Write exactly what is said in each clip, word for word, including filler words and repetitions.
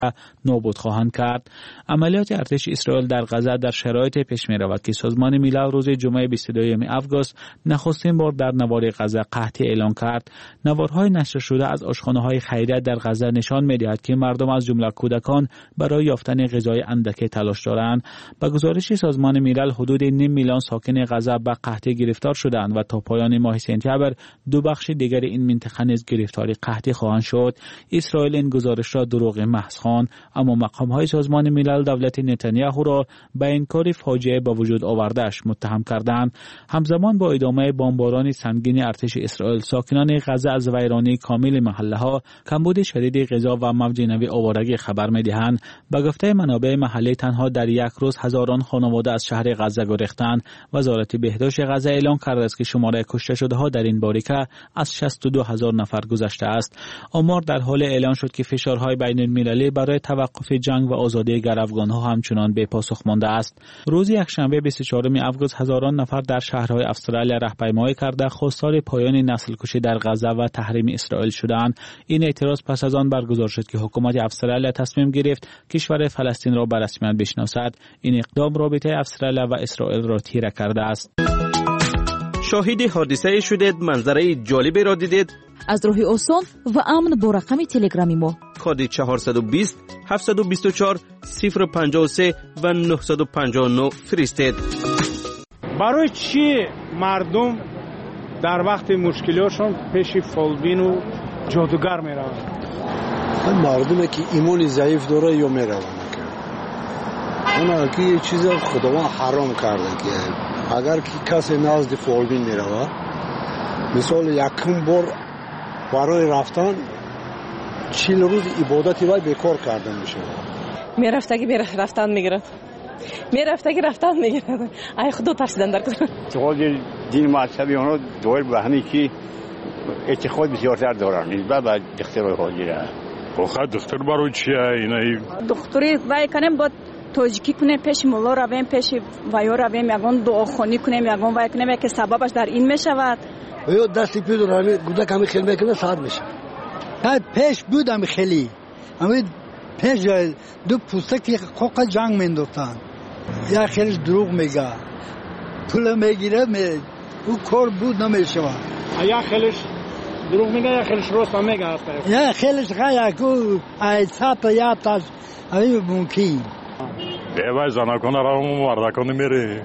نابود خواهند کرد. عملیات ارتش اسرائیل در غزه در شرایط پیش می رود که سازمان ملل روز جمعه بیست و دوم آگوست نخستین بار در نوار غزه قحطی اعلام کرد. نوارهای نشر شده از آشخانه‌های خیریت در غزه نشان می‌دهد که مردم از جمله کودکان برای یافتن غذای اندکی تلاش دارند. با گزارش سازمان ملل حدود نیم میلیون ساکن غزه به قحطی گرفتار شدند و تا پایان ماه سپتامبر دو بخش دیگر این منطقه نیز گرفتاری قحطی خواهند شد. اسرائیل این گزارش را دروغ محض خواند، اما مقام‌های سازمان ملل دولت نتانیاهو را به انکار فاجعه به وجود آورده‌اش متهم کردند. همزمان با ادامه بمباران سنگین ارتش اسرائیل، ساکنان غزه از ویرانی کامل محله‌ها، کمبود شدید غذا و موج نوی آوارگی خبر می‌دهند. به گفته منابع محلی تنها در یک روز هزاران خانواده از شهر غزه گریختند. وزارت بهداشت غزه اعلام کرده است که شماره کشته شده‌ها در این باریکه از شصت و دو هزار نفر گذشته است. آمار در حال اعلان شد که فشارهای بین‌المللی برای توقف جنگ و آزادی گروگان‌ها همچنان بی پاسخ مانده است. روز یکشنبه بیست و چهارم آگوست هزاران نفر در شهرهای استرالیا راهپیمایی کرده خواستار پایان نسل کشی در غزه و تحریم اسرائیل شدند. این اعتراض پس از آن برگزار شد که حکومت استرالیا تصمیم گرفت کشور فلسطین را به رسمیت بشناسد. این اقدام رابطه استرالیا و اسرائیل را تیره کرده است. شاهد حادثه شدید، منظره جالبی را دیدید؟ از راه آسان و امن با رقم تلگرامی ما کد چهارصد و بیست هفتصد و بیست و چهار صفر پنجاه و سه و نهصد و پنجاه و نه فرستید. برای چی مردم در وقت مشکلاتشون پیش فالبین و جادوگر میروند؟ مردمی که ایمان ضعیف داره یا میروند اونا که یه چیز خداوند حرام کرده که اگر که کسی نزد فالبین میروه، مثال یکم بار برای رفتن چیل روز عبادتی وای بیکار کردن میشه. میرفته که میره رفتن میگیرد، میرفته که رفتن میگیرد. ای خدا ترسیدن در کدوم اعتقاد دین مذهبی اونا دور به همین که اعتقاد بسیارتر دارن نسبت به دخترای حاجره. آخه دختر برای چیه اینا؟ دختری وای کنیم با توجیکی کنیم پیش مولا رویم، پیش ویا رویم، یگان دعاخوانی کنیم، یگان وای کنیم که سببش در این میشود. یا دستی پیش رانی گوده کمی خیلی میکنه ساعت میشه. بعد پیش بودم خیلی اما پیش دو پوستک خوک جنگ مینداختن. یا خیلیش دروغ میگه، پول میگیره، می او کار بود نمیشه. یا خیلیش دروغ میگه یا خیلیش راست میگه. یا خیلیش غیا کو ایتات یا تاش اوی ممکن. بیای زنکان را مردکان میره.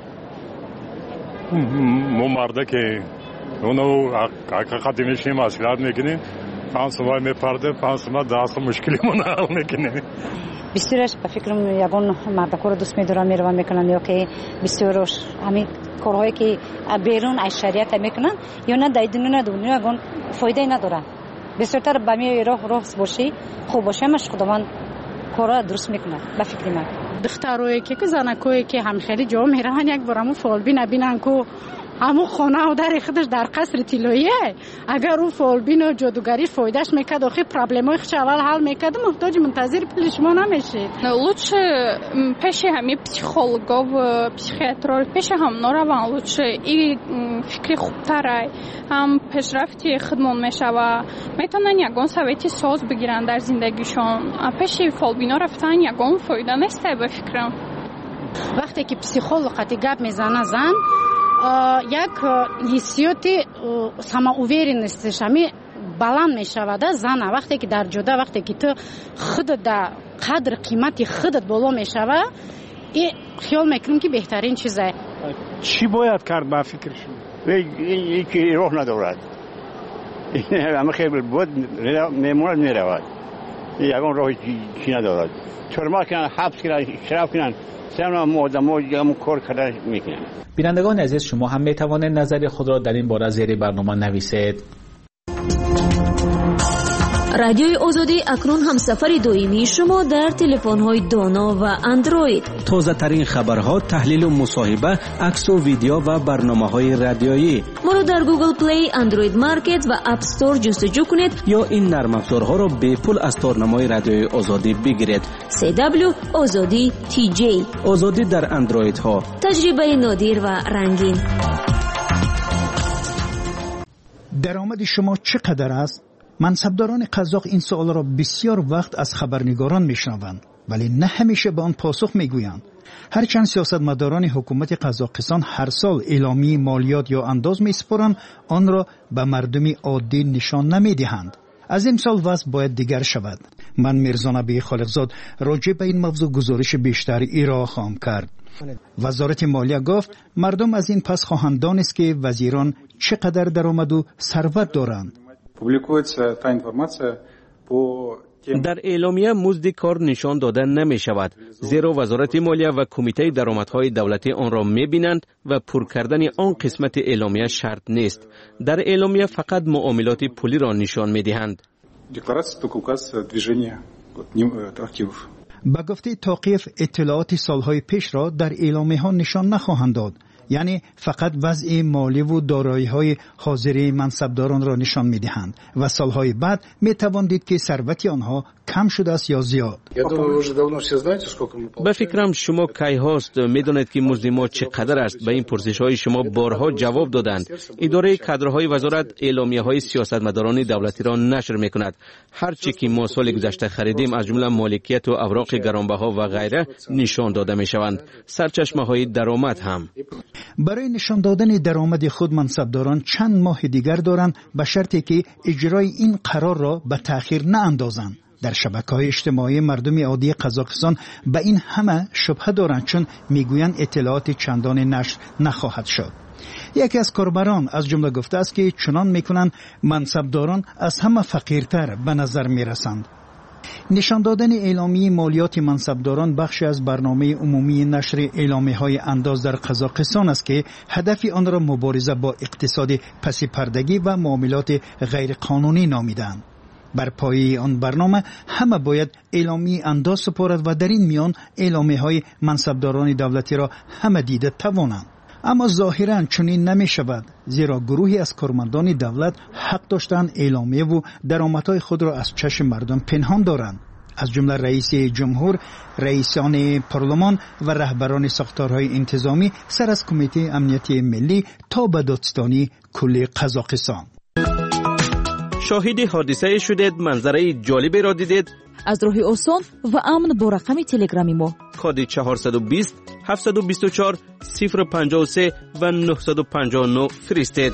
مو مرده اونو حقیقتی میشیم مسئولیت میکنیم، پنج سوال میپرده، پنج سوال دست مشکلی من حل میکنیم. بسیارش به فکرم یگان مردکار دوست میدارم میروم میکنم یا که بسیارش همین کارهایی که بیرون از شریعت میکنن یا نه دایدنو نه دنیا یگان فایده نداره. بسیارتر به می راه راه باشی خوب باشه مش خداوند کارا درست میکنه به فکر من. دخترایی که که زنکایی که هم خیلی جا میرون یک بارمو فالبی نبینن کو همو خانه و در خودش در قصر طلاییه. اگر او فالبین و جادوگری فایدهش میکرد آخه پرابلمای خودش اول حل میکرد محتاج منتظر پول شما نمیشید. Лучше پیش همین پسیخولوگا و پسیخیاترها پیش هم نروند. لучше і فکر خوبتره هم پیشرفتی خودمون میشه و میتونن یگان سویتی ساز بگیرن در زندگیشون. پیش فالبینا رفتن یگان فایده نیست به فکرم. وقتی که پسیخولوگ قطعی گپ میزنه زن یک حسیاتی самоуверенності همی بلند میشود زن. وقتی که در جدا وقتی که تو خودت در قدر قیمتی خودت بالا میشود این خیال میکنم که بهترین چیزه. چی باید کرد با فکرشون؟ این که راه ندارد، همه خیلی بود میموند میرود، یگان راه چی ندارد. ترما کنن، حبس کنن، شراب کنن، سمنا مودمو یا کار کردن میکنن. بینندگان عزیز، شما هم میتوانید نظر خود را در این باره زیر برنامه نویسید. رادیوی آزادی اکنون هم سفر دائمی شما در تلفن‌های دانا و اندروید. تازه ترین خبرها، تحلیل و مصاحبه، عکس و ویدیو و برنامه‌های رادیویی. ما را در گوگل پلی، اندروید مارکت و اپ استور جستجو کنید یا این نرم افزارها را به پول از تارنمای رادیوی آزادی بگیرید. سی دبلیو آزادی تی جی. آزادی در اندروید ها. تجربه نادر و رنگین. درآمد شما چقدر است؟ منصبداران قزاق این سوال را بسیار وقت از خبرنگاران میشنوند، ولی نه همیشه به آن پاسخ میگویند. هرچند سیاستمداران حکومت قزاقستان هر سال اعلامیه مالیات یا انداز میسپارند، آن را به مردم عادی نشان نمیدهند. از این سال وضع باید دیگر شود. من میرزا نبی خالقزاد راجع به این موضوع گزارش بیشتر ارائه خواهم کرد. وزارت مالیه گفت مردم از این پس خواهند دانست که وزیران چقدر درآمد و ثروت دارند. در اعلامیه مزد کار نشان داده نمی شود، زیرا وزارت مالیه و کمیته درآمدهای دولتی آن را می بینند و پر کردن آن قسمت اعلامیه شرط نیست. در اعلامیه فقط معاملات پولی را نشان می دهند. با گفته توقیف اطلاعات سالهای پیش را در اعلامیه ها نشان نخواهند داد، یعنی فقط وضع مالی و دارایی‌های حاضر منصبداران را نشان می‌دهند و سالهای بعد می‌توان دید که ثروت آنها کم شده است یا زیاد. به فکرم شما کی هاست می‌دانید که مزد ما چقدر است؟ به این پرسش‌های شما بارها جواب دادند. اداره کادرهای وزارت اعلامیه‌های سیاستمداران دولتی را نشر می‌کند. هر چی که ما سال گذشته خریدیم از جمله مالکیت و اوراق گرانبها و غیره نشان داده می‌شوند. سرچشمه‌های درآمد هم. برای نشان دادن درآمد خود منصبداران چند ماه دیگر دارند، به شرطی که اجرای این قرار را به تأخیر ناندازند. در شبکه‌های اجتماعی مردم عادی قزاقستان به این همه شبهه دارند، چون میگویند اطلاعات چندان نشر نخواهد شد. یکی از کاربران از جمله گفته است که چنان میکنند منصبداران از همه فقیرتر به نظر میرسند. نشان دادن اعلامیه مالیات منصبداران بخشی از برنامه عمومی نشر اعلامیه‌های انداز در قزاقستان است که هدف آن را مبارزه با اقتصاد پس پردگی و معاملات غیر قانونی نامیدند. بر پایه آن برنامه همه باید اعلامیه انداز سپارد و در این میان اعلامیه‌های منصبداران دولتی را همه دیده توانند. اما ظاهراً چنین نمی شود، زیرا گروهی از کارمندان دولت حق داشتند اعلامیه و درآمدهای خود را از چشم مردم پنهان دارند. از جمله رئیس جمهور، رئیسان پارلمان و رهبران ساختارهای انتظامی سر از کمیته امنیتی ملی تا به دادستانی کل قزاقستان. شاهد حادثه شدید، منظره جالبی را دیدید؟ از راه آسان و امن با رقم تلگرامی ما کد چهارصد و بیست هفتصد و بیست و چهار صفر پنجاه و سه و نهصد و پنجاه و نه فرستید.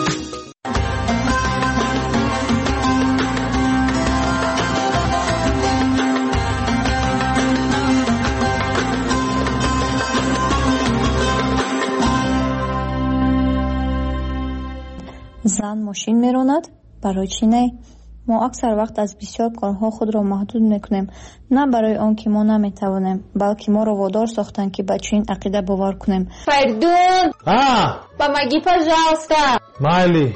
زن ماشین میراند؟ برای چی نه؟ ما اکثر وقت از بسیار کارها خود را محدود میکنیم، نه برای آن که ما نمیتوانیم، بلکه ما را وادار ساختند که به چنین عقیده باور کنیم. Perdón. Ah. Помоги, пожалуйста. Майли.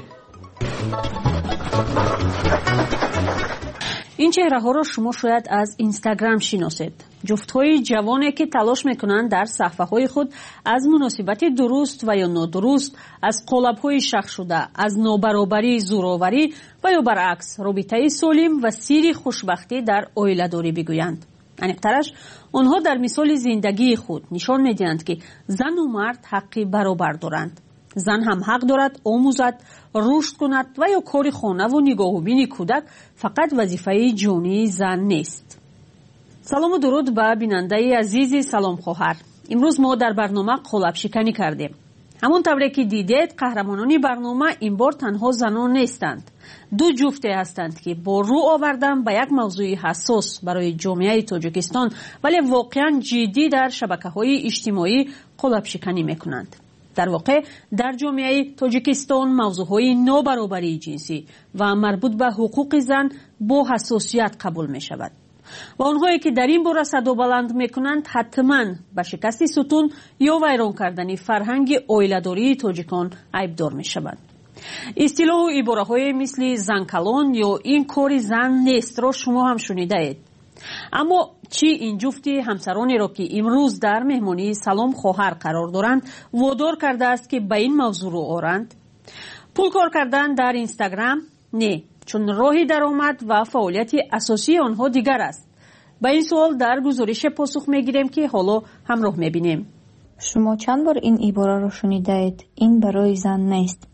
این چهره ها را شما شاید از اینستاگرام شناسید. جفت‌های جوانی که تلاش میکنند در صفحه‌های خود از مناسبت درست و یا نادرست، از قالب‌های شخ شده، از نابرابری، زورآوری و یا برعکس رابطه سالم و سیر خوشبختی در عائله‌داری بگویند. انیق‌ترش آنها در مثال زندگی خود نشان می‌دهند که زن و مرد حق برابر دارند. زن هم حق دارد آموزد، رشد کند و یا کار خانه و نگاه‌بینی کودک فقط وظیفه جانی زن نیست. سلام و درود به بیننده عزیز سلام خواهر. امروز ما در برنامه قالب شکنی کردیم. همون طوری که دیدید قهرمانان برنامه این بار تنها زنان نیستند. دو جفته هستند که با رو آوردن به یک موضوع حساس برای جامعه تاجیکستان ولی واقعا جدی در شبکه‌های اجتماعی قالب شکنی میکنند. در واقع در جامعه تاجیکستان موضوعهای نابرابری جنسی و مربوط به حقوق زن با حساسیت قبول می شود و آنهایی که در این باره صدا بلند می کنند حتما به شکست ستون یا ویران کردن فرهنگ عائله‌داری تاجیکان عیبدار می شوند. اصطلاح و عباره های مثل زن کلان یا این کار زن نیست را شما هم شنیده اید. اما چی این جفتی همسرانی را که امروز در مهمانی سلام خواهر قرار دارند وادار کرده است که به این موضوع رو آرند؟ پول کار کردن در اینستاگرام؟ نه، چون راه درآمد و فعالیت اساسی آنها دیگر است. به این سوال در گزارش پاسخ میگیریم که حالا همراه میبینیم. شما چند بار این عباره را شنیده اید؟ این برای زن نیست،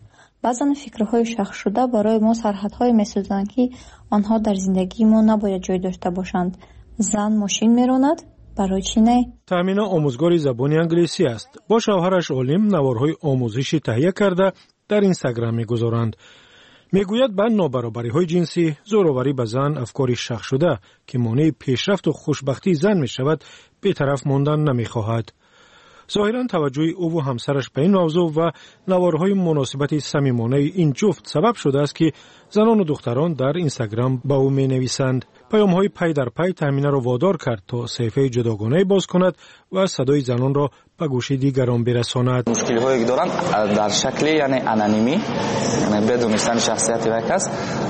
баъзан фикрҳои шахшуда барои мо сарҳадҳое месозанд, ки онҳо дар зиндагии мо набояд ҷой дошта бошанд. зан мошин меронад, барои чӣ не? таъмина омӯзгори забони англисӣ аст. бо шавҳараш Олим наворҳои омӯзишӣ таҳия карда дар Инстаграм мегузоранд. мегӯяд ба нобаробариҳои ҷинсӣ, зӯроварӣ ба зан, афкори шахшуда ки монеи пешрафту хушбахтии зан мешавад, бетараф мондан намехоҳад. зоҳиран таваҷҷӯҳи ӯву ҳамсараш ба ин мавзӯъ ва наворҳои муносибати самимонаи ин ҷуфт сабаб шудааст, ки занону духтарон дар Инстаграм ба ӯ менависанд. паёмҳои пай дар пай таъминаро водор кард, то саҳифаи ҷудогонае боз кунад ва садои занонро ба гӯши дигарон берасонад. мушкилиҳое ки доранд дар шакли яъне анонимӣ, яъне бедонистани шахсияти вай кас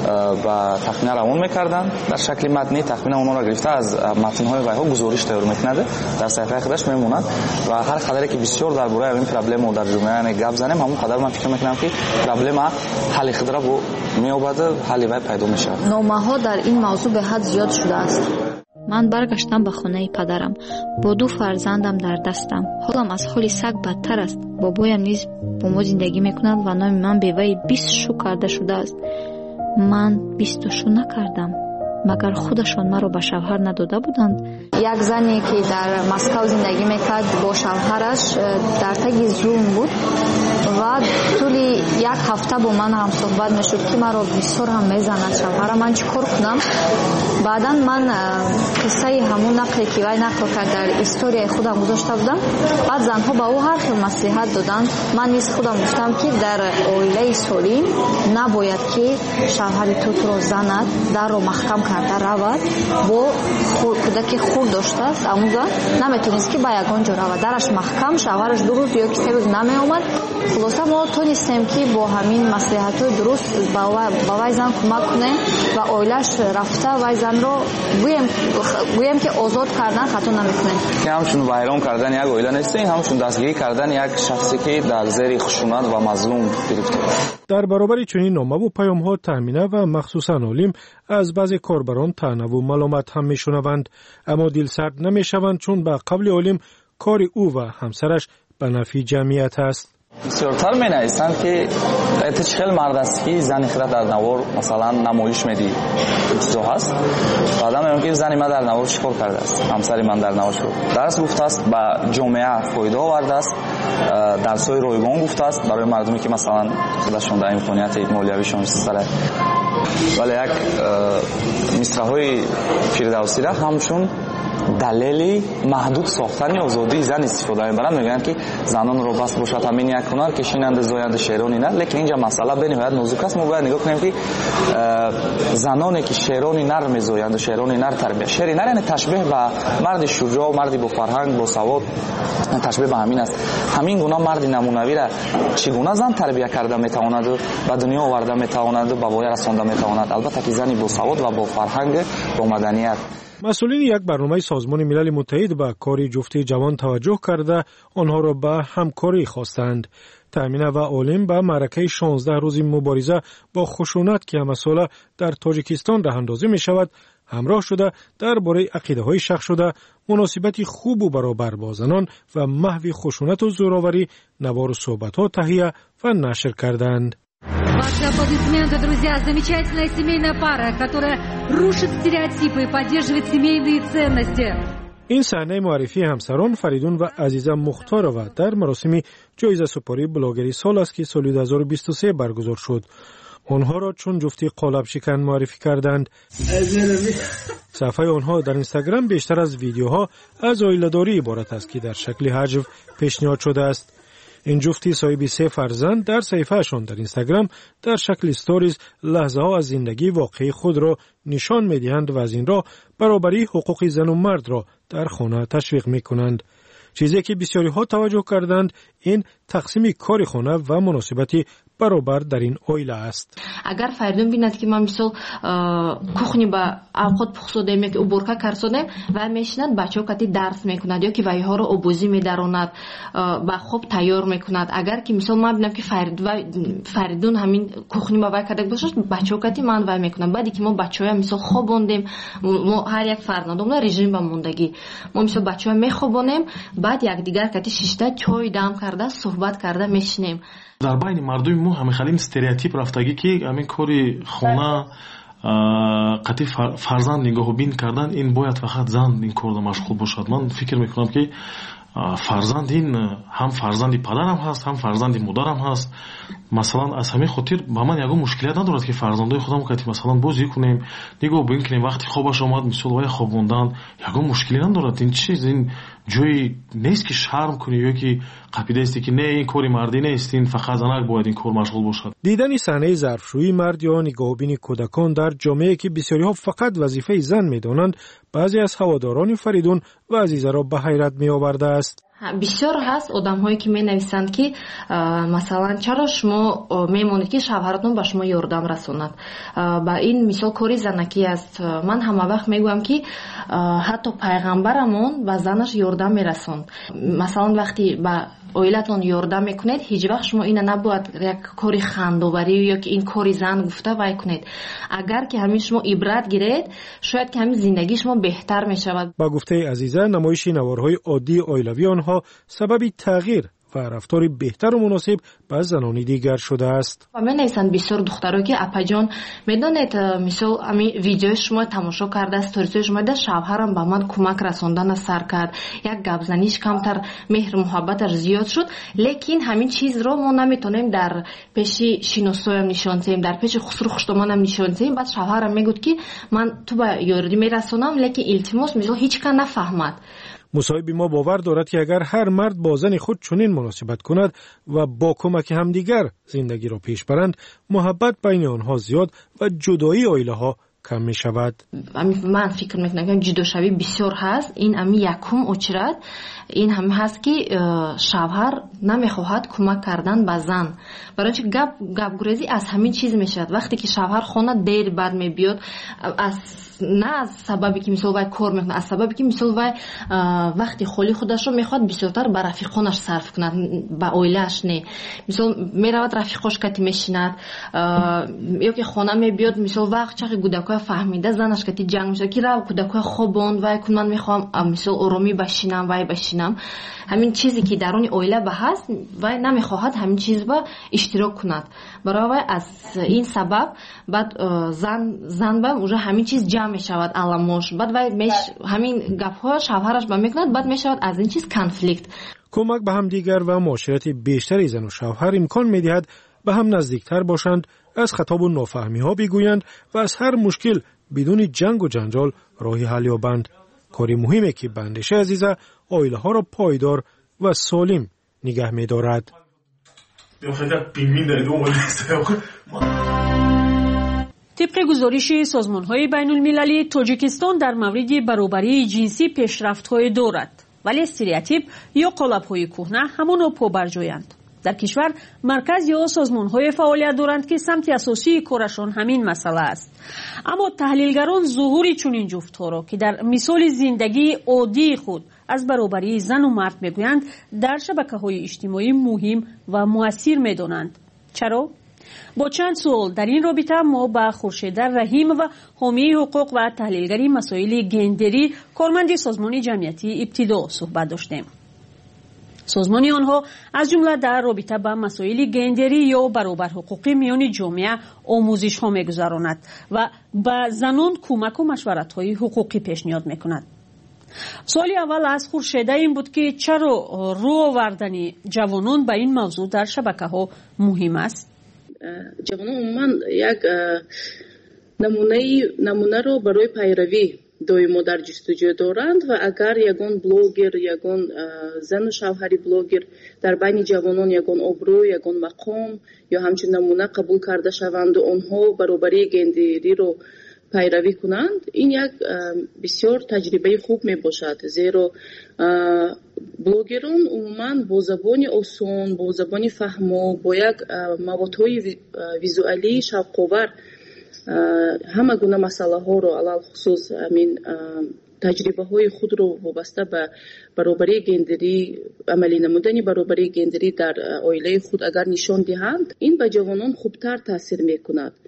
ба тахмина равон мекарданд. дар шакли матнӣ тахмина онҳоро гирифта аз матнҳои вайҳо гузориш тайёр мекунад, дар саҳифаи худаш мемонад ва ҳар қадаре ки бисёр дар бораи ин проблема дар ҷумъа яъне гап занем, ҳамон қадар ман фикр мекунам ки проблема ҳалли худро бо меёбад, ҳалли вай пайдо мешавад. номаҳо дар ин мавзӯъ беҳад зиёд шудааст. ман баргаштам ба хонаи падарам бо ду фарзандам дар дастам. ҳолам аз ҳоли саг бадтар аст. бобоям низ бо мо зиндагӣ мекунад ва номи ман беваи бист шу карда шудааст. ман бисту шу накардам. магар худашон маро ба шавҳар надода буданд? як зане ки дар Москав зиндагӣ мекард бо шавҳараш дар таги зулм буд ва тӯли як ҳафта бо ман ҳам суҳбат мешуд ки маро бисёр ҳам мезанад шавҳарам, ман чӣ кор кунам? баъдан ман қиссаи ҳамун нақле ки вай нақл кард дар историяи худам гузошта будам. баъд занҳо ба ӯ ҳар хел маслиҳат доданд. ман низ худам гуфтам ки дар оилаи солим набояд ки шавҳари ту туро занад, дарро маҳкам карда равад, бо кӯдаки хурд доштааст, амуза наметонист ки ба ягон ҷо равад. дараш маҳкам, шавҳараш ду рӯз ё ки се рӯз намеомад. хулоса мо тонистем ки бо ҳамин маслиҳатҳои дуруст ба вай зан кӯмак кунем ва оилааш рафта вай занро гӯем ки озод кардан хато намекунем. ҳамчун вайрон кардан як оила нест, ҳамчун дастгирӣ кардан як шахсе ки дар зери хушунат ва мазлум гирифта. дар баробари чунин номаву паёмҳо таъмина ва махсусан Олим аз баъзе корбарон таънаву маломат ҳам мешунаванд, аммо дилсард намешаванд, чун ба қавли Олим кори ӯ ва ҳамсараш ба нафъи ҷамъият аст. бисёртар менависанд ки эта чӣ хел мард аст ки зани хира дар навор масалан намоиш медиҳи чизо ҳаст. баъдан меён ки зани ман дар навор чӣ кор кардааст, ҳамсари ман дар навор чӣ дарс гуфтааст, ба ҷомеа фоида овардааст, дарсҳои ройгон гуфтааст барои мардуме ки масалан худашон дар имконияти молиявишон истифода. вале як мисраҳои фирдавсира ҳамчун далели маҳдуд сохтани озодии зан истифода мебаранд. мегӯянд ки занонро бас бошад ҳамин як ҳунар, кишинанду зоянду шерони нар. лекин инҷа масъала бениҳоят нозук аст. мо бояд нигоҳ кунем ки заноне ки шерони нар мезоянду шерони нар тарбия, шери нар яъне ташбеҳ ба марди шуҷоъ, марди бо фарҳанг, бо савод, ташбеҳ ба ҳамин аст. ҳамин гуна марди намунавира чӣ гуна зан тарбия карда метавонаду ба дунё оварда метавонаду ба воя расонда метавонад? албатта ки зани бо савод ва бо фарҳанг, бо маданият. масъулини як барномаи созмони милали муттаҳид ба кори ҷуфти ҷавон таваҷҷӯҳ карда онҳоро ба ҳамкорӣ хостанд. таъмина ва Олим ба маъракаи шонздаҳ рӯзи мубориза бо хушунат ки ҳамасола дар тоҷикистон раҳандозӣ мешавад ҳамроҳ шуда дар бораи ақидаҳои шахшуда, муносибати хубу баробар бо занон ва маҳви хушунату зӯроварӣ навору суҳбатҳо таҳия ва нашр карданд. Ваши аплодисменты, друзья. Замечательная семейная пара, которая рушит стереотипы и поддерживает семейные ценности. ин саҳнаи муаррифии ҳамсарон Фаридун ва Азиза Мухторова дар маросими ҷоизасупории блогери сол аст ки соли ду ҳазору бисту се баргузор шуд. онҳоро чун ҷуфти қолабшикан муаррифӣ карданд. саҳифаи онҳо дар Инстаграм бештар аз видеоҳо аз оиладорӣ иборат аст ки дар шакли ҳаҷв пешниҳод шудааст. ин ҷуфти соҳиби се фарзанд дар саҳифаашон дар Инстаграм дар шакли сториз лаҳзаҳо аз зиндагии воқеии худро нишон медиҳанд ва аз ин роҳ баробарии ҳуқуқи зану мардро дар хона ташвиқ мекунанд. чизе ки бисёриҳо таваҷҷӯҳ карданд, ин тақсими кори хона ва муносибати баробар дар ин оила аст. агар Фаридун бинад ки ман мисол кухни ба авқот пухсодем ё ки уборка карсодем ва мешинад бачаҳо кати дарс мекунад ё ки вайҳоро обозӣ медаронад, ба хоб тайёр мекунад. агар ки мисол ман бинам ки Фаридун ҳамин кухни ба вай карда бошад, бачаҳо кати ман вай мекунад. баъде ки мо бачаҳоя мисол хобондем, мо ҳар як фарзандомон режим ба мондагӣ, мо мисол бачаҳоя мехобонем, баъд якдигар кати шишта чой дам карда суҳбат карда мешинем. дар байни мардуми мо ҳамин халим стереотип рафтагӣ ки ҳамин кори хона қатъи фарзанд нигоҳубин кардан ин бояд фақат зан ин корда машғул бошад. Ман фикр мекунам ки фарзанд ин ҳам фарзанди падарам ҳаст, ҳам фарзанди модарам ҳаст. Масалан аз ҳамин хотир ба ман ягон мушкилият надорад ки фарзандои худам кати масалан бозӣ кунем, нигоҳ бин кунем, вақти хобаш омад мисол вай хобондан ягон мушкилӣ надорад. Ин чиз ин ҷои нест ки шарм кунӣ ё ки қапидасти ки не ин кори мардӣ нест, ин фақат занак бояд ин кор машғул бошад. дидани саҳнаи зарфшӯии мард ё нигоҳубини кӯдакон дар ҷомеае ки бисёриҳо фақат вазифаи зан медонанд, баъзе аз ҳаводорони Фаридун ва Азизаро ба ҳайрат меовардааст. бисёр ҳаст одамҳое ки менависанд ки масалан чаро шумо мемонед ки шавҳаратон ба шумо ёрдам расонад. Ба ин мисол кори занакӣ аст. Ман ҳама вақт мегӯям ки ҳатто пайғамбарамон ба занаш ёрдам мерасонд. Масалан вақти ба оилатон ёрдам мекунед, ҳеҷ вақт шумо ина набояд як кори хандоварӣ ё ки ин кори зан гуфта вай кунед. Агар ки ҳамин шумо ибрат гиред, шояд ки ҳамин зиндагии шумо беҳтар мешавад. Ба гуфтаи Азиза, намоиши наворҳои оддии оилавии онҳо сабаби тағйир ва рафтори беҳтару муносиб ба занони дигар шудааст. Менависанд бисёр духтаро ки апаҷон медонед мисол ами видеои шумо тамошо карда, сторисои шумо да шавҳарам ба ман кӯмак расондана сар кард, як гапзаниш камтар меҳру муҳаббаташ зиёд шуд, лекин ҳамин чизро мо наметонем дар пеши шиносоям нишон диҳем, дар пеши хусру хуштоманам нишон диҳем. Баъд шавҳарам мегӯд ки ман ту ба ёрӣ мерасонам, лекин илтимос мисол ҳеҷ кан нафаҳмад. мусоҳиби мо бовар дорад ки агар ҳар мард бо зани худ чунин муносибат кунад ва бо кӯмаки ҳамдигар зиндагиро пеш баранд, муҳаббат байни онҳо зиёд ва ҷудоии оилаҳо кам мешавад. Ман фикр мекунам ҷудошавӣ бисёр ҳаст. Ин ами якум очрад ин ҳам ҳаст ки шавҳар намехоҳад кӯмак кардан ба зан. Барои чи гап гапгурезӣ аз ҳамин чиз мешавад. Вақте ки шавҳар хона дер бад мебиёд, аз на аз сабаби ки мисол вай кор мекунад, аз сабаби ки мисол вай вақти холи худашро мехоҳад бисёртар ба рафиқонаш сарф кунад, ба оилааш не. Мисол меравад рафиқош кати мешинад ё ки хона мебиёд, мисол вақт чахи кӯдакоя фаҳмида занаш кати ҷанг мешавад ки рав кӯдакоя хобонд вай кун, ман мехоҳам мисол оромӣ башинам, вай башинам. Ҳамин чизе ки даруни оила ба ҳаст, вай намехоҳад ҳамин чиз ба иштирок кунад. Барои вай аз ин сабаб баъд зан зан ба уже ҳамин чиз ҷамъ мешавад аламош, баъд вай ҳамин гапҳо шавҳараш ба мекунад, баъд мешавад аз ин чиз конфликт. кӯмак ба ҳамдигар ва муоширати бештари зану шавҳар имкон медиҳад ба ҳам наздиктар бошанд, аз хатобу нофаҳмиҳо бигӯянд ва аз ҳар мушкил бидуни ҷангу ҷанҷол роҳи ҳал ёбанд. кори муҳиме ки ба андешаи Азиза оилаҳоро пойдор ва солим нигаҳ медорад. طبق گزارش سازمان‌های بین‌المللی، تاجیکستان در مورد برابری جنسی پیشرفت‌های دارد، ولی استریوتیپ یا قالب‌های کهنه همانا پابرجایند. در کشور مرکز یا سازمان‌های فعالیت دارند که سمت اساسی کارشان همین مسئله است. اما تحلیلگران ظهور چنین جفت‌ها را که در مثال زندگی عادی خود از برابری زن و مرد میگویند، در شبکه‌های اجتماعی مهم و مؤثر می‌دانند. چرا؟ با چند سوال در این رابطه ما با خورشید رحیم و حامی حقوق و تحلیلگری مسائل گندری کارمند سازمان جمعیتی ابتدا صحبت داشتیم. سازمان آنها از جمله در رابطه با مسائل گندری یا برابر حقوقی میان جامعه آموزش ها میگذراند و به زنان کمک و مشورت های حقوقی پیشنهاد میکند. سوال اول از خورشید این بود که چرا رو آوردن جوانان به این موضوع در شبکه ها مهم است؟ جوانان عموما یک نمونه نمونه رو برای پیروی доимо дар ҷустуҷӯ доранд ва агар ягон блогер, ягон зану шавҳари блогер дар байни ҷавонон ягон обрӯ, ягон мақом ё ҳамчун намуна қабул карда шаванду онҳо баробарии гендериро пайравӣ кунанд, ин як бисёр таҷрибаи хуб мебошад. Зеро блогерон умуман бо забони осон, бо забони фаҳмо, бо як маводҳои визуалӣ шавқовар ҳама гуна масъалаҳоро алал хусус амин таҷрибаҳои худро вобаста ба баробарии гендерӣ, амалӣ намудани баробарии гендерӣ дар оилаи худ агар нишон диҳанд, ин ба ҷавонон хубтар таъсир мекунад.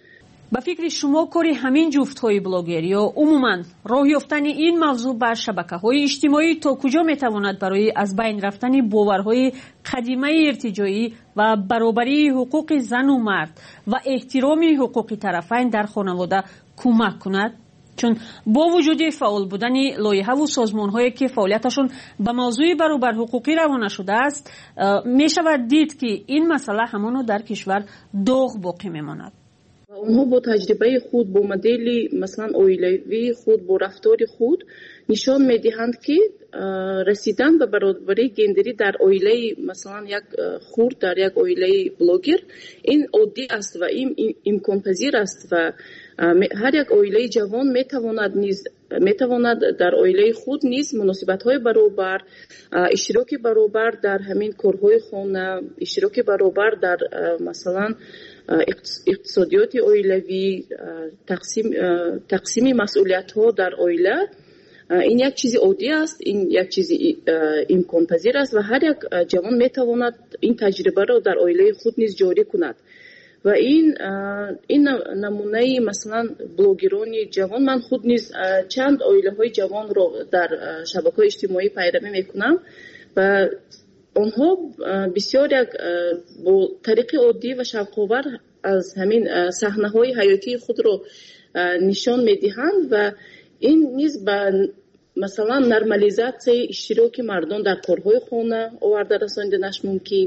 ба фикри шумо кори ҳамин ҷуфтҳои блогер ё умуман роҳ ёфтани ин мавзӯъ ба шабакаҳои иҷтимоӣ то куҷо метавонад барои аз байн рафтани боварҳои қадимаи иртиҷоӣ ва баробарии ҳуқуқи зану мард ва эҳтироми ҳуқуқи тарафайн дар хонавода кӯмак кунад? чун бо вуҷуди фаъол будани лоиҳаву созмонҳое ки фаъолияташон ба мавзӯи баробарҳуқуқӣ равона шудааст, мешавад дид ки ин масъала ҳамоно дар кишвар доғ боқӣ мемонад. онҳо бо таҷрибаи худ, бо модели масалан оилавии худ, бо рафтори худ нишон медиҳанд ки расидан ба баробарии гендерӣ дар оилаи масалан як хурд, дар як оилаи блогер ин оддӣ аст ва ин имконпазир аст ва ҳар як оилаи ҷавон метавонад низ метавонад дар оилаи худ низ муносибатҳои баробар, иштироки баробар дар ҳамин корҳои хона, иштироки баробар дар масалан иқтисодиёти оилавӣ, тақсим тақсими масъулиятҳо дар оила, ин як чизи оддӣ аст, ин як чизи имконпазир аст ва ҳар як ҷавон метавонад ин таҷрибаро дар оилаи худ низ ҷорӣ кунад. ва ин ин намунаи масалан блогерони ҷавон, ман худ низ чанд оилаҳои ҷавонро дар шабакаҳои иҷтимоӣ пайравӣ мекунам ва онҳо бисёр як бо тариқи оддӣ ва шавқовар аз ҳамин саҳнаҳои ҳаётии худро нишон медиҳанд ва ин низ ба масалан нормализатсияи иштироки мардон дар корҳои хона оварда расониданаш мумкин.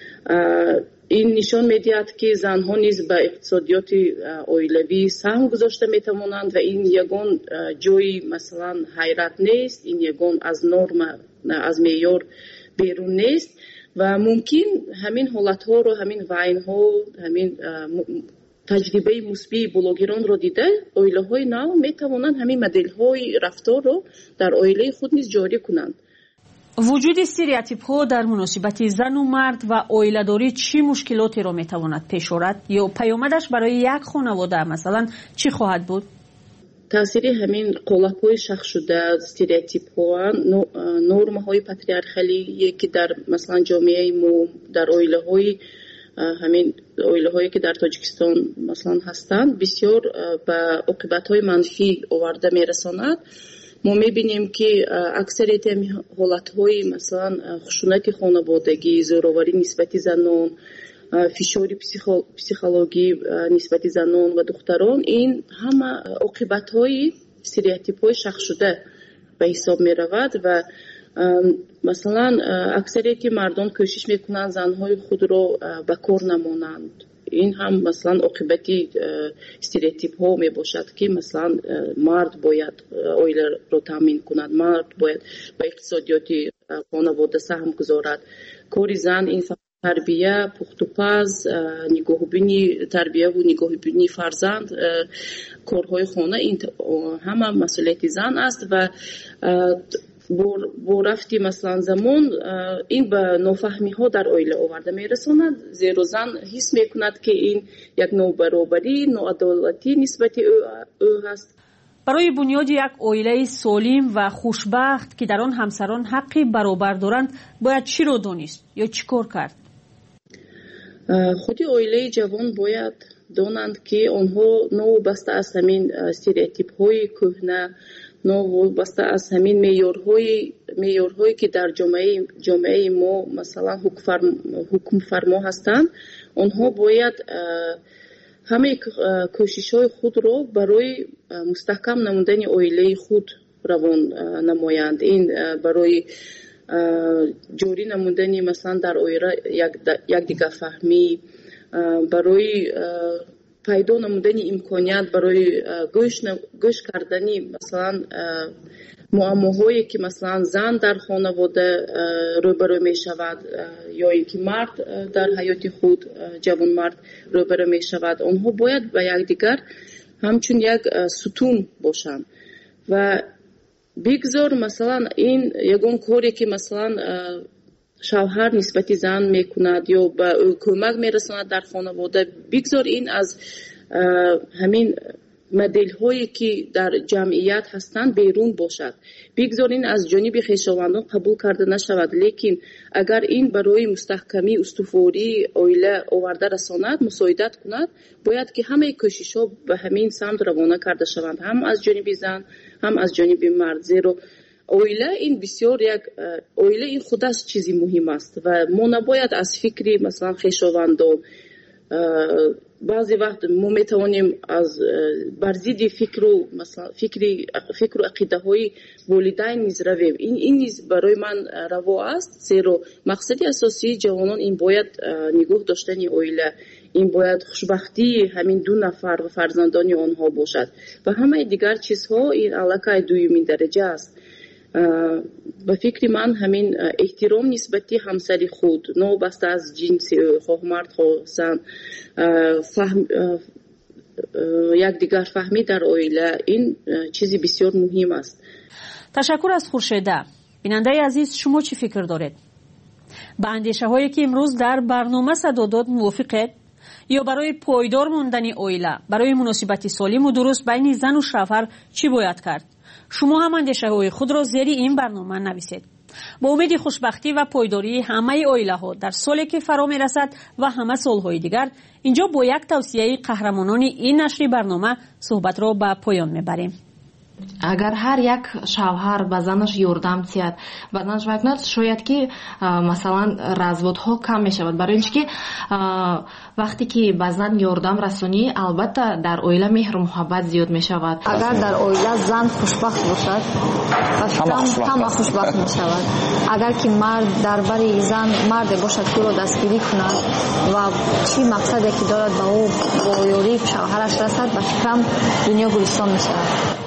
ин нишон медиҳад ки занҳо низ ба иқтисодиёти оилавӣ саҳм гузошта метавонанд ва ин ягон ҷои масалан ҳайрат нест, ин ягон аз норма, аз меъёр берун нест ва мумкин ҳамин ҳолатҳоро, ҳамин вайнҳо, ҳамин таҷрибаи мусбии блогеронро дида оилаҳои нав метавонанд ҳамин моделҳои рафторро дар оилаи худ низ ҷорӣ кунанд. вуҷуди стереотипҳо дар муносибати зану мард ва оиладорӣ чӣ мушкилотеро метавонад пеш орад ё паёмадаш барои як хонавода масалан чӣ хоҳад буд? таъсири ҳамин қолабҳои шахшуда, стереотипҳо, нормаҳои патриархалие ки дар масалан ҷомеаи мо, дар оилаҳои ҳамин оилаҳое ки дар Тоҷикистон масалан ҳастанд, бисёр ба оқибатҳои манфӣ оварда мерасонад. мо мебинем ки аксарияти ҳолатҳои масалан хушунати хонаводагӣ, зӯроварӣ нисбати занон, фишори психологӣ нисбати занон ва духтарон, ин ҳама оқибатҳои стереотипҳои шахшуда ба ҳисоб меравад ва масалан аксарияти мардон кӯшиш мекунанд занҳои худро ба кор намонанд. ин ҳам масалан оқибати стереотипҳо мебошад ки масалан мард бояд оиларо таъмин кунад, мард бояд ба иқтисодиёти хонавода саҳм гузорад. кори зан ин тарбия, пухтупаз, нигоҳубини тарбияву нигоҳубини фарзанд, корҳои хона, ин ҳама масъулияти зан аст ва бо рафти масалан замон ин ба нофаҳмиҳо дар оила оварда мерасонад, зеро зан ҳис мекунад ки ин як нобаробарӣ, ноадолатӣ нисбати ӯ ҳаст. барои бунёди як оилаи солим ва хушбахт ки дар он ҳамсарон ҳаққи баробар доранд бояд чиро донист ё чӣ кор кард? худи оилаи ҷавон бояд донанд ки онҳо новобаста аз ҳамин стереотипҳои кӯҳна, новобаста аз ҳамин меъёрҳои меъёрҳое ки дар ҷомеаи ҷомеаи мо масалан ҳукмфармо ҳастанд, онҳо бояд ҳамаи кӯшишҳои худро барои мустаҳкам намудани оилаи худ равон намоянд. ин барои ҷорӣ намудани масалан дар оила якдигарфаҳмӣ, барои пайдо намудани имконият барои гӯш кардани масалан муаммоҳое ки масалан зан дар хонавода рӯбарӯ мешавад ё ин ки мард дар ҳаёти худ, ҷавонмард рӯбарӯ мешавад, онҳо бояд ба якдигар ҳамчун як сутун бошанд ва бигзор масалан ин ягон коре ки масалан шавҳар нисбати зан мекунад ё ба ӯ кӯмак мерасонад дар хонавода, бигзор ин аз ҳамин مدل هایی که در جمعیت هستند بیرون باشد. بگذارین از جانب خویشاوندان قبول کرده نشود، لیکن اگر این برای مستحکمی استواری عائله آورده رساند، مساعدت کند، باید که همه کوشش ها به همین سمت روانه کرده شوند، هم از جانب زن هم از جانب مرد. زیرا عائله این بسیار یک عائله این خودش چیزی مهم است و ما نباید از فکری مثلا خویشاوندان بعضی وقت ما میتوانیم از برزید فکر و مثلا فکری فکر و عقیده های والدین نیز رویم. این این نیز برای من روا است، زیرا مقصد اساسی جوانان این باید نگاه داشتن عائله، این باید خوشبختی همین دو نفر و فرزندان آنها باشد و همه دیگر چیزها این علاقه دومین درجه است. به فکر من همین احترام نسبتی همسری خود، نابسته از جنس خواه مرد خواه زن، فهم یک دیگر فهمی در عائله، این چیزی بسیار مهم است. تشکر از خورشیده. بیننده عزیز، شما چی فکر دارید؟ با اندیشه هایی که امروز در برنامه صدا داد موافقید؟ یا برای پایدار موندن عائله، برای مناسبت سالم و درست بین زن و شوهر چی باید کرد؟ شما هم اندیشه های خود را زیر این برنامه نویسید. با امید خوشبختی و پایداری همه عائله ها در سالی که فرا می رسد و همه سالهای دیگر، اینجا با یک توصیه قهرمانان این نشر برنامه صحبت را به پایان می بریم. اگر هر یک شوهر به زنش یاردم تید و زنش میکند، شاید که مثلا разводها کم می شود، برای اینکه وقتی که به زن یاردم رسونی البته در عائله مهر و محبت زیاد می شود. اگر در عائله زن خوشبخت باشد همه خوشبخت می شود. اگر که مرد درباره زن مرد باشد که او دستگیری کند و چی مقصدی که دارد به او با یاری شوهرش رسد، به فکرم دنیا گلستان می شود.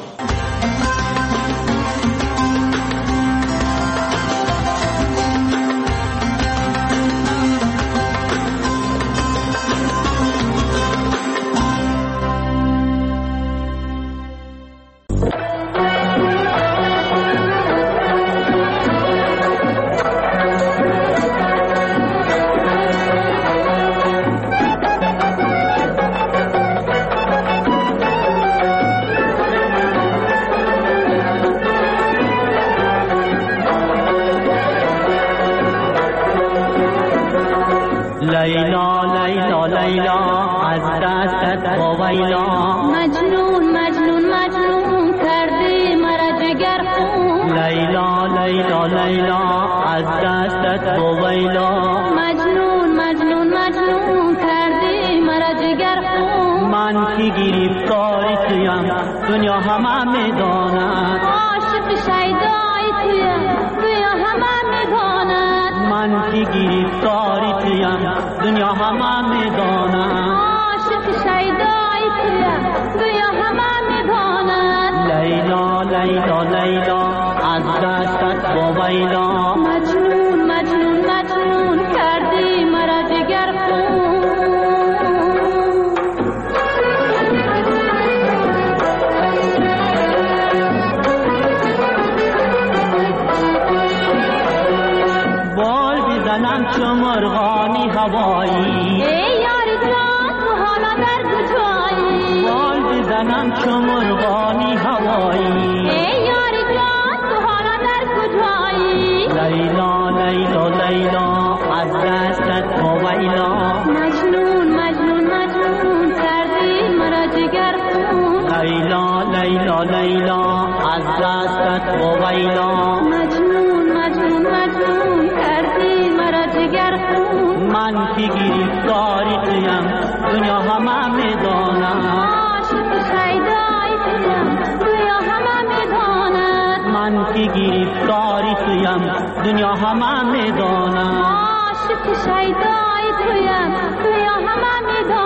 دنیا همه میدانم عاشق شیدای تویم تویا همه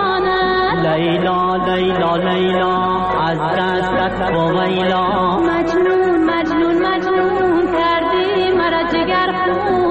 میدانم لیلا لیلا لیلا از دستت بویلا مجنون مجنون مجنون کردی مرا جگر خون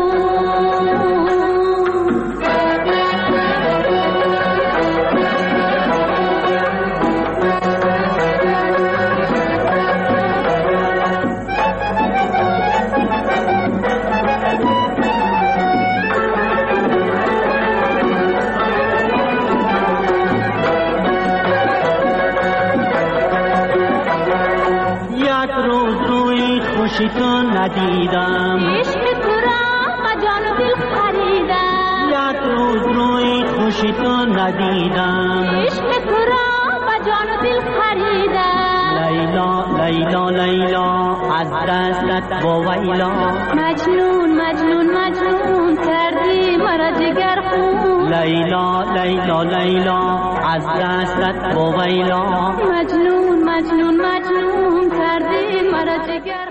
خوشی تو ندیدم عشق تو را با جان و دل خریدم یک روز روی خوشی تو ندیدم عشق تو را با جان و دل خریدم لیلا لیلا لیلا از دستت با ویلا مجنون مجنون مجنون کردی مرا جگر خون لیلا لیلا لیلا از دستت با ویلا مجنون مجنون مجنون کردی مرا جگر